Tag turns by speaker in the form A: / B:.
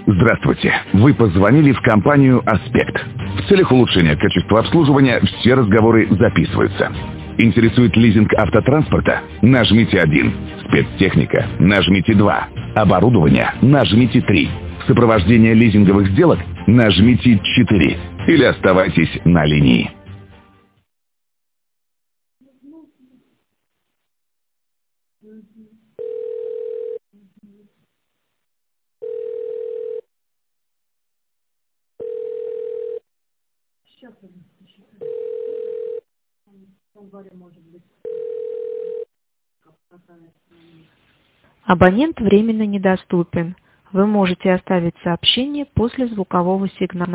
A: Здравствуйте. Вы позвонили в компанию «Аспект». В целях улучшения качества обслуживания все разговоры записываются. Интересует лизинг автотранспорта? Нажмите 1. Спецтехника? Нажмите 2. Оборудование? Нажмите 3. Сопровождение лизинговых сделок? Нажмите 4. Или оставайтесь на линии.
B: Абонент временно недоступен. Вы можете оставить сообщение после звукового сигнала.